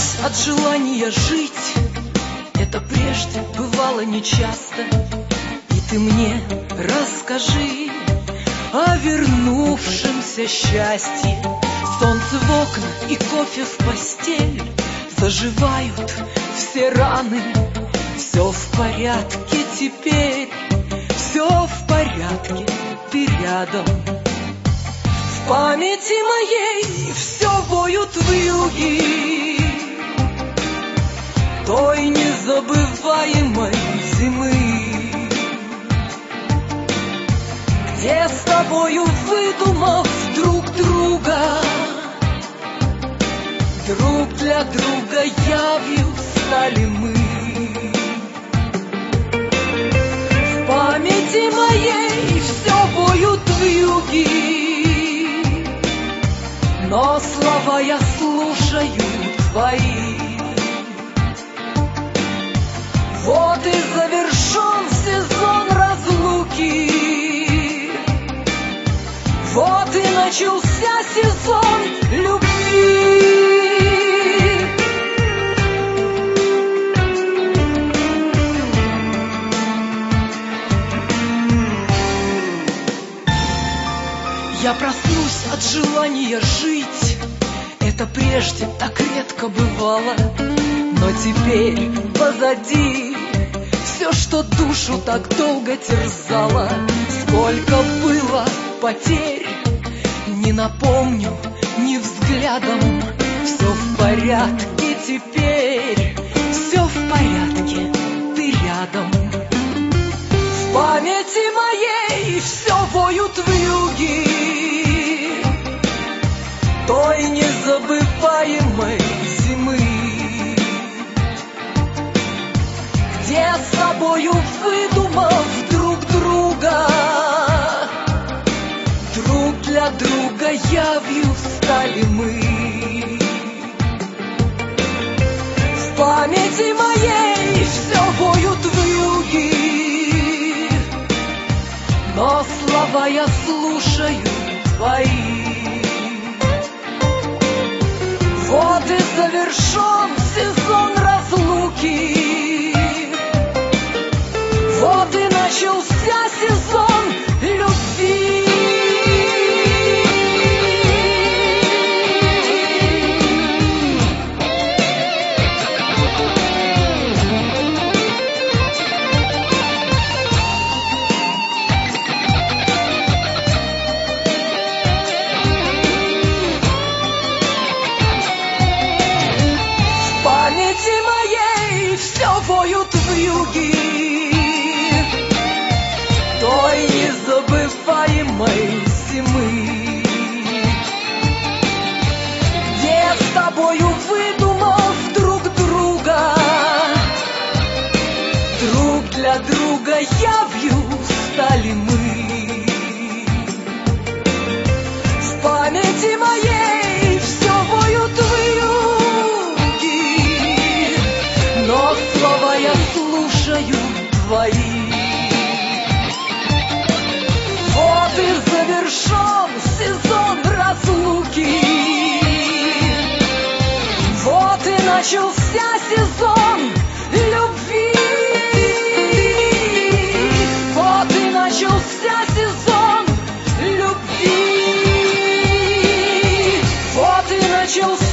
проснусь от желания жить. Это прежде бывало нечасто. И ты мне расскажи о вернувшемся счастье. Солнце в окна и кофе в постель, заживают все раны. Все в порядке теперь, все в порядке, ты рядом. В памяти моей все воют вьюги той незабываемой зимы, где с тобою, выдумав друг друга, друг для друга явью стали мы. В памяти моей все воют вьюги, но слова я слушаю твои. Вот и завершен сезон разлуки, вот и начался сезон любви. Я проснусь от желания жить. Это прежде так редко бывало, но теперь позади все, что душу так долго терзало. Сколько было потерь, не напомню ни взглядом. Все в порядке теперь, все в порядке, ты рядом. В памяти моей все воют вьюги той незабываемой зимы, где с тобою, выдумав друг друга, друг для друга явью стали мы. В памяти моей все воют вьюги, но слова я слушаю твои. Вот и завершен сезон разлуки, вот и начался сезон любви. Воют вьюги той незабываемой зимы, где с тобою, выдумав друг друга, друг для друга явью стали мы. В памяти моей все воют вьюги, но слова я слушаю твои. Вот и завершен сезон разлуки, вот и начался сезон любви. Вот и начался сезон любви, вот и начался